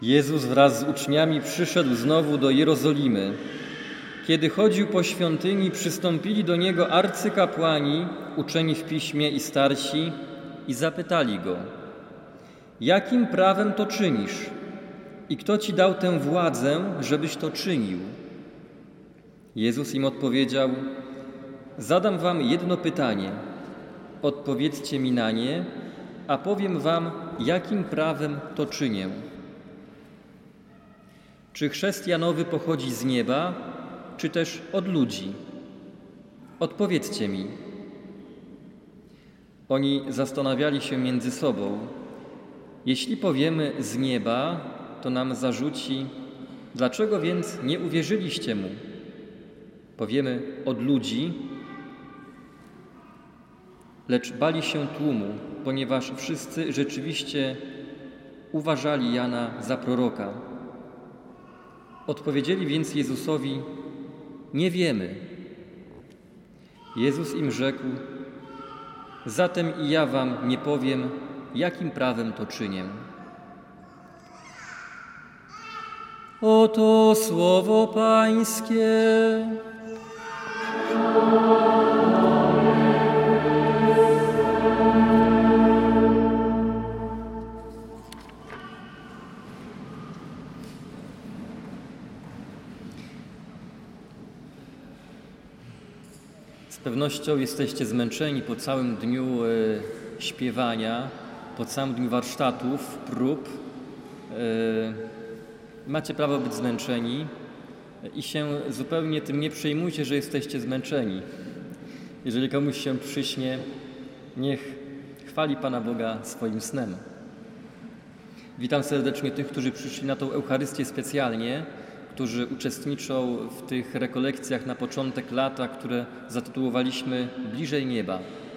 Jezus wraz z uczniami przyszedł znowu do Jerozolimy. Kiedy chodził po świątyni, przystąpili do Niego arcykapłani, uczeni w piśmie i starsi i zapytali Go: jakim prawem to czynisz? I kto Ci dał tę władzę, żebyś to czynił? Jezus im odpowiedział: zadam wam jedno pytanie. Odpowiedzcie mi na nie, a powiem wam, jakim prawem to czynię. Czy chrzest Janowy pochodzi z nieba, czy też od ludzi? Odpowiedzcie mi. Oni zastanawiali się między sobą. Jeśli powiemy z nieba, to nam zarzuci: dlaczego więc nie uwierzyliście mu? Powiemy od ludzi, lecz bali się tłumu, ponieważ wszyscy rzeczywiście uważali Jana za proroka. Odpowiedzieli więc Jezusowi: nie wiemy. Jezus im rzekł: zatem i ja wam nie powiem, jakim prawem to czynię. Oto słowo Pańskie. Z pewnością jesteście zmęczeni po całym dniu śpiewania, po całym dniu warsztatów, prób. Macie prawo być zmęczeni i się zupełnie tym nie przejmujcie, że jesteście zmęczeni. Jeżeli komuś się przyśnie, niech chwali Pana Boga swoim snem. Witam serdecznie tych, którzy przyszli na tą Eucharystię specjalnie, którzy uczestniczą w tych rekolekcjach na początek lata, które zatytułowaliśmy Bliżej Nieba.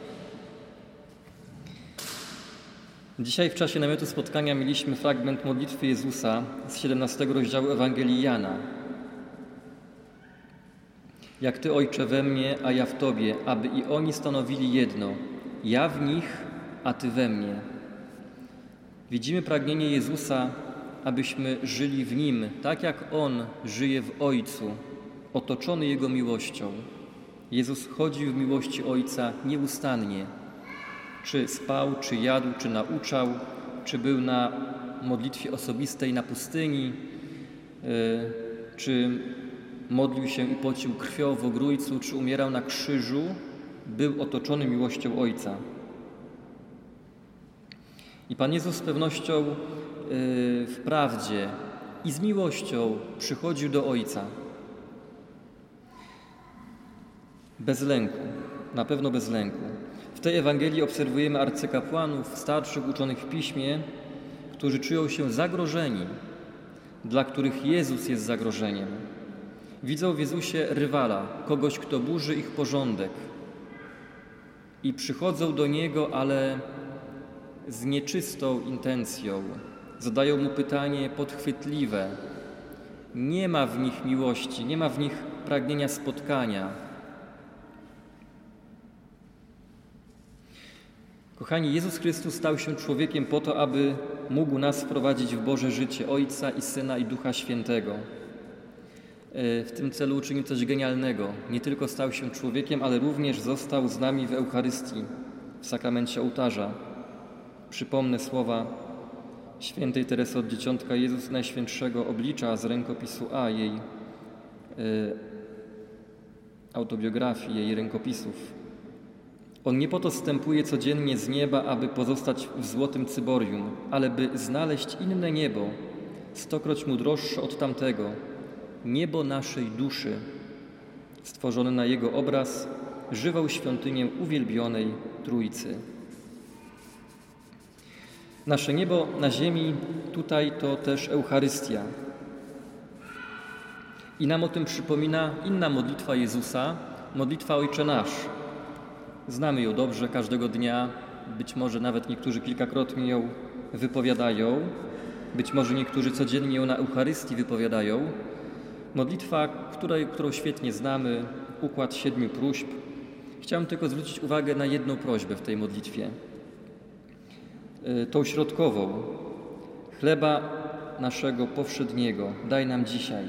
Dzisiaj w czasie namiotu spotkania mieliśmy fragment modlitwy Jezusa z 17 rozdziału Ewangelii Jana. Jak Ty, Ojcze, we mnie, a ja w Tobie, aby i oni stanowili jedno, ja w nich, a Ty we mnie. Widzimy pragnienie Jezusa, abyśmy żyli w Nim, tak jak On żyje w Ojcu, otoczony Jego miłością. Jezus chodził w miłości Ojca nieustannie. Czy spał, czy jadł, czy nauczał, czy był na modlitwie osobistej na pustyni, czy modlił się i pocił krwią w ogrójcu, czy umierał na krzyżu, był otoczony miłością Ojca. I Pan Jezus z pewnością w prawdzie i z miłością przychodził do Ojca. Bez lęku, na pewno bez lęku. W tej Ewangelii obserwujemy arcykapłanów, starszych uczonych w Piśmie, którzy czują się zagrożeni, dla których Jezus jest zagrożeniem. Widzą w Jezusie rywala, kogoś, kto burzy ich porządek. I przychodzą do Niego, ale z nieczystą intencją. Zadają Mu pytanie podchwytliwe. Nie ma w nich miłości, nie ma w nich pragnienia spotkania. Kochani, Jezus Chrystus stał się człowiekiem po to, aby mógł nas wprowadzić w Boże życie, Ojca i Syna i Ducha Świętego. W tym celu uczynił coś genialnego. Nie tylko stał się człowiekiem, ale również został z nami w Eucharystii, w sakramencie ołtarza. Przypomnę słowa świętej Teresy od Dzieciątka: Jezus Najświętszego oblicza z rękopisu A jej autobiografii, jej rękopisów. On nie po to zstępuje codziennie z nieba, aby pozostać w złotym cyborium, ale by znaleźć inne niebo, stokroć mu droższe od tamtego, niebo naszej duszy, stworzone na Jego obraz, żywą świątynię uwielbionej Trójcy. Nasze niebo na ziemi tutaj to też Eucharystia. I nam o tym przypomina inna modlitwa Jezusa, modlitwa Ojcze Nasz. Znamy ją dobrze każdego dnia, być może nawet niektórzy kilkakrotnie ją wypowiadają, być może niektórzy codziennie ją na Eucharystii wypowiadają. Modlitwa, którą świetnie znamy, układ 7 próśb. Chciałem tylko zwrócić uwagę na jedną prośbę w tej modlitwie. Tą środkową. Chleba naszego powszedniego daj nam dzisiaj.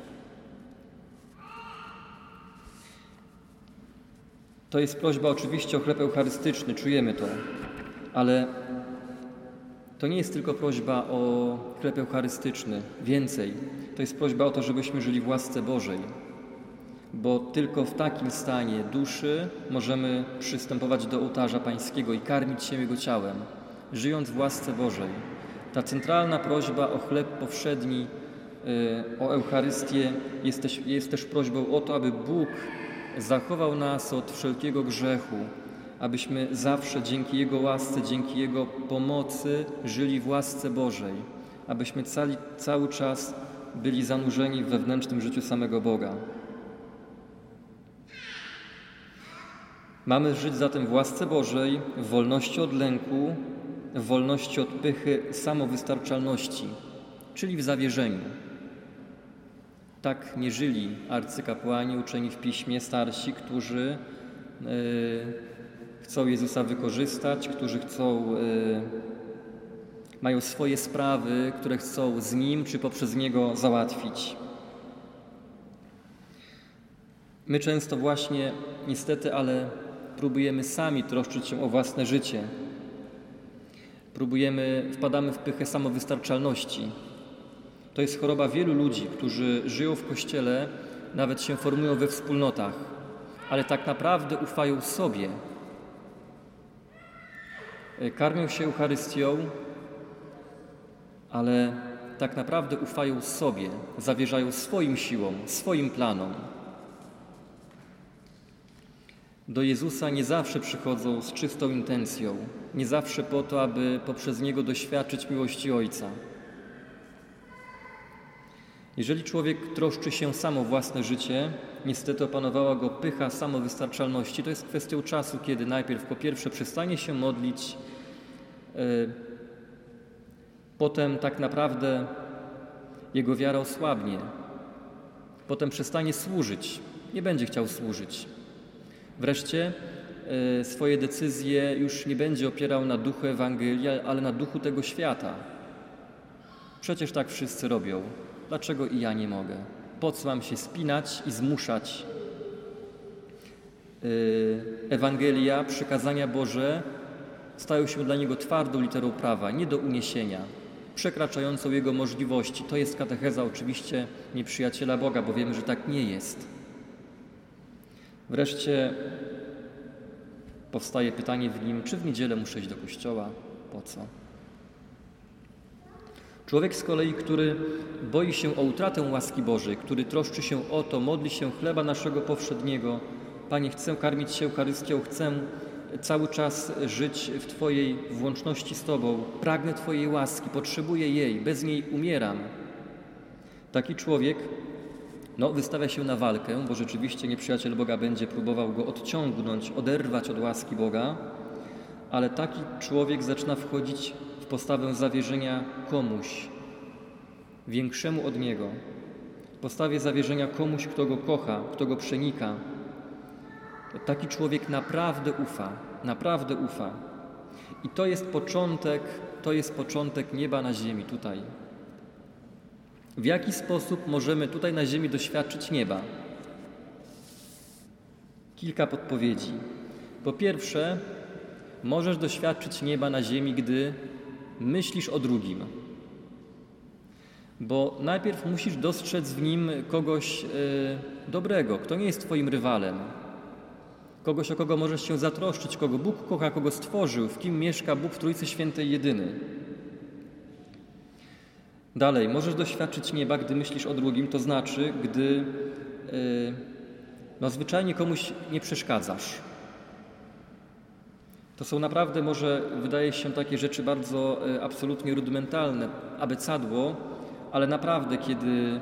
To jest prośba oczywiście o chleb eucharystyczny, czujemy to, ale to nie jest tylko prośba o chleb eucharystyczny. Więcej, to jest prośba o to, żebyśmy żyli w łasce Bożej, bo tylko w takim stanie duszy możemy przystępować do ołtarza pańskiego i karmić się Jego ciałem, żyjąc w łasce Bożej. Ta centralna prośba o chleb powszedni, o Eucharystię jest też prośbą o to, aby Bóg zachował nas od wszelkiego grzechu, abyśmy zawsze dzięki Jego łasce, dzięki Jego pomocy żyli w łasce Bożej, abyśmy cały czas byli zanurzeni w wewnętrznym życiu samego Boga. Mamy żyć zatem w łasce Bożej, w wolności od lęku, w wolności od pychy, samowystarczalności, czyli w zawierzeniu. Tak nie żyli arcykapłani, uczeni w Piśmie, starsi, którzy chcą Jezusa wykorzystać, którzy mają swoje sprawy, które chcą z Nim czy poprzez Niego załatwić. My często właśnie, niestety, ale próbujemy sami troszczyć się o własne życie. Wpadamy w pychę samowystarczalności. To jest choroba wielu ludzi, którzy żyją w Kościele, nawet się formują we wspólnotach, ale tak naprawdę ufają sobie. Karmią się Eucharystią, ale tak naprawdę ufają sobie, zawierzają swoim siłom, swoim planom. Do Jezusa nie zawsze przychodzą z czystą intencją, nie zawsze po to, aby poprzez Niego doświadczyć miłości Ojca. Jeżeli człowiek troszczy się sam o własne życie, niestety opanowała go pycha samowystarczalności. To jest kwestią czasu, kiedy najpierw po pierwsze przestanie się modlić, potem tak naprawdę jego wiara osłabnie, potem przestanie służyć, nie będzie chciał służyć. Wreszcie swoje decyzje już nie będzie opierał na duchu Ewangelii, ale na duchu tego świata. Przecież tak wszyscy robią. Dlaczego i ja nie mogę? Po co mam się spinać i zmuszać? Ewangelia, przykazania Boże stają się dla niego twardą literą prawa, nie do uniesienia, przekraczającą jego możliwości. To jest katecheza oczywiście nieprzyjaciela Boga, bo wiemy, że tak nie jest. Wreszcie powstaje pytanie w nim, czy w niedzielę muszę iść do kościoła? Po co? Człowiek z kolei, który boi się o utratę łaski Bożej, który troszczy się o to, modli się chleba naszego powszedniego. Panie, chcę karmić się Eucharystią, chcę cały czas żyć w Twojej włączności z Tobą. Pragnę Twojej łaski, potrzebuję jej, bez niej umieram. Taki człowiek wystawia się na walkę, bo rzeczywiście nieprzyjaciel Boga będzie próbował go odciągnąć, oderwać od łaski Boga, ale taki człowiek zaczyna wchodzić w postawę zawierzenia komuś, większemu od niego, w postawie zawierzenia komuś, kto go kocha, kto go przenika. Taki człowiek naprawdę ufa. I to jest początek nieba na ziemi tutaj. W jaki sposób możemy tutaj na ziemi doświadczyć nieba? Kilka podpowiedzi. Po pierwsze, możesz doświadczyć nieba na ziemi, gdy myślisz o drugim. Bo najpierw musisz dostrzec w nim kogoś dobrego, kto nie jest Twoim rywalem. Kogoś, o kogo możesz się zatroszczyć, kogo Bóg kocha, kogo stworzył, w kim mieszka Bóg w Trójcy Świętej jedyny. Dalej, możesz doświadczyć nieba, gdy myślisz o drugim, to znaczy, gdy zwyczajnie komuś nie przeszkadzasz. To są naprawdę, może wydaje się, takie rzeczy bardzo absolutnie rudymentalne, abecadło, ale naprawdę, kiedy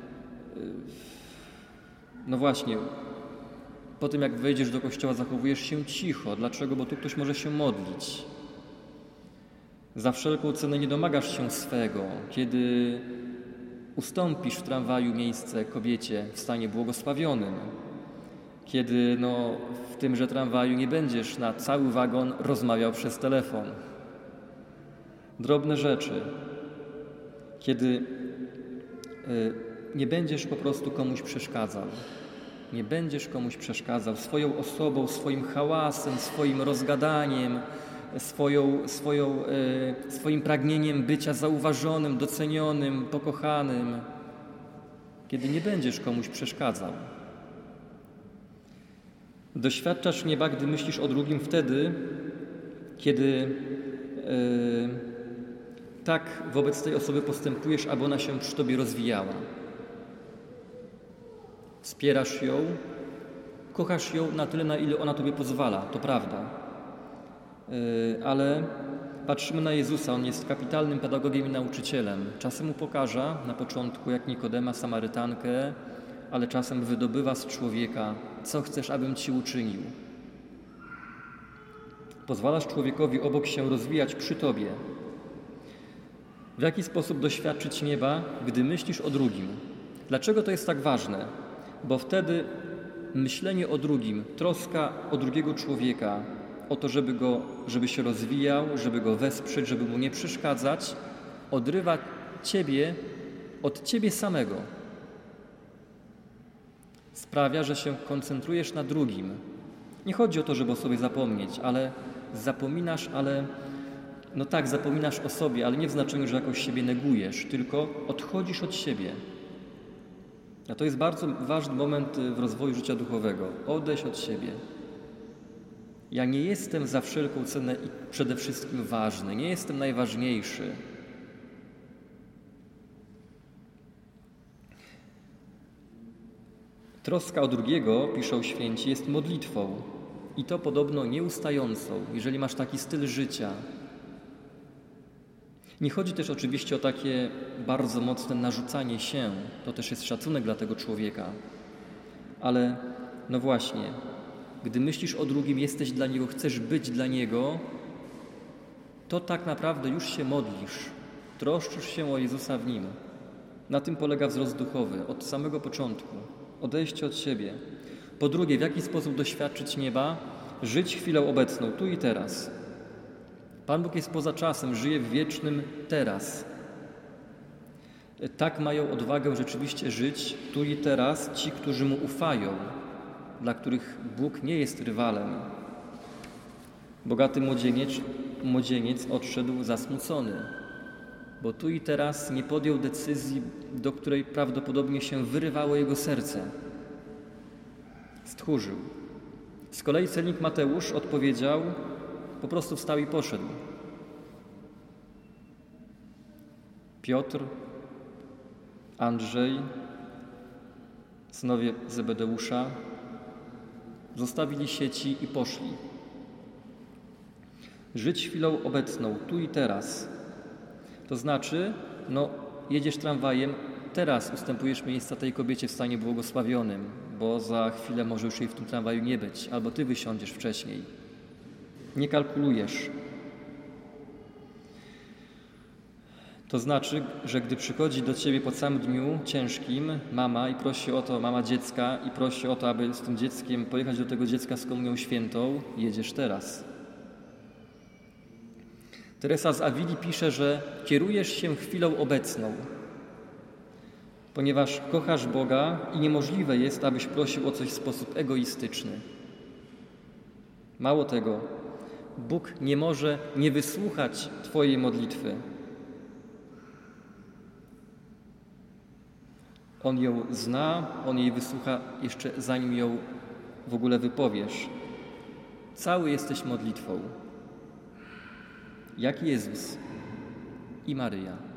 właśnie, po tym jak wejdziesz do kościoła, zachowujesz się cicho. Dlaczego? Bo tu ktoś może się modlić. Za wszelką cenę nie domagasz się swego. Kiedy ustąpisz w tramwaju miejsce kobiecie w stanie błogosławionym. Kiedy w tymże tramwaju nie będziesz na cały wagon rozmawiał przez telefon. Drobne rzeczy. kiedy nie będziesz po prostu komuś przeszkadzał. Nie będziesz komuś przeszkadzał swoją osobą, swoim hałasem, swoim rozgadaniem, swoim pragnieniem bycia zauważonym, docenionym, pokochanym. Kiedy nie będziesz komuś przeszkadzał. Doświadczasz nieba, gdy myślisz o drugim wtedy, kiedy tak wobec tej osoby postępujesz, aby ona się przy Tobie rozwijała. Wspierasz ją, kochasz ją na tyle, na ile ona Tobie pozwala, to prawda. Ale patrzymy na Jezusa, On jest kapitalnym pedagogiem i nauczycielem. Czasem upokarza, na początku jak Nikodema, Samarytankę, ale czasem wydobywa z człowieka, co chcesz, abym Ci uczynił. Pozwalasz człowiekowi obok się rozwijać przy Tobie. W jaki sposób doświadczyć nieba, gdy myślisz o drugim? Dlaczego to jest tak ważne? Bo wtedy myślenie o drugim, troska o drugiego człowieka, o to, żeby się rozwijał, żeby go wesprzeć, żeby mu nie przeszkadzać, odrywa Ciebie od Ciebie samego. Sprawia, że się koncentrujesz na drugim. Nie chodzi o to, żeby o sobie zapomnieć, ale zapominasz, zapominasz o sobie, ale nie w znaczeniu, że jakoś siebie negujesz, tylko odchodzisz od siebie. A to jest bardzo ważny moment w rozwoju życia duchowego. Odejść od siebie. Ja nie jestem za wszelką cenę i przede wszystkim ważny. Nie jestem najważniejszy. Troska o drugiego, piszą święci, jest modlitwą. I to podobno nieustającą, jeżeli masz taki styl życia. Nie chodzi też oczywiście o takie bardzo mocne narzucanie się. To też jest szacunek dla tego człowieka. Ale no właśnie, gdy myślisz o drugim, jesteś dla niego, chcesz być dla niego, to tak naprawdę już się modlisz. Troszczysz się o Jezusa w nim. Na tym polega wzrost duchowy, od samego początku. Odejście od siebie. Po drugie, w jaki sposób doświadczyć nieba? Żyć chwilę obecną, tu i teraz. Pan Bóg jest poza czasem, żyje w wiecznym teraz. Tak mają odwagę rzeczywiście żyć tu i teraz ci, którzy Mu ufają, dla których Bóg nie jest rywalem. Bogaty młodzieniec odszedł zasmucony, bo tu i teraz nie podjął decyzji, do której prawdopodobnie się wyrywało jego serce. Stchórzył. Z kolei celnik Mateusz odpowiedział, po prostu wstał i poszedł. Piotr, Andrzej, synowie Zebedeusza, zostawili sieci i poszli. Żyć chwilą obecną, tu i teraz. To znaczy, jedziesz tramwajem, teraz ustępujesz miejsca tej kobiecie w stanie błogosławionym, bo za chwilę może już jej w tym tramwaju nie być, albo ty wysiądziesz wcześniej. Nie kalkulujesz. To znaczy, że gdy przychodzi do ciebie po całym dniu ciężkim mama i prosi o to, mama dziecka i prosi o to, aby z tym dzieckiem pojechać do tego dziecka z komunią świętą, jedziesz teraz. Teresa z Awili pisze, że kierujesz się chwilą obecną, ponieważ kochasz Boga i niemożliwe jest, abyś prosił o coś w sposób egoistyczny. Mało tego, Bóg nie może nie wysłuchać twojej modlitwy. On ją zna, On jej wysłucha jeszcze zanim ją w ogóle wypowiesz. Cały jesteś modlitwą. Jak Jezus i Maryja.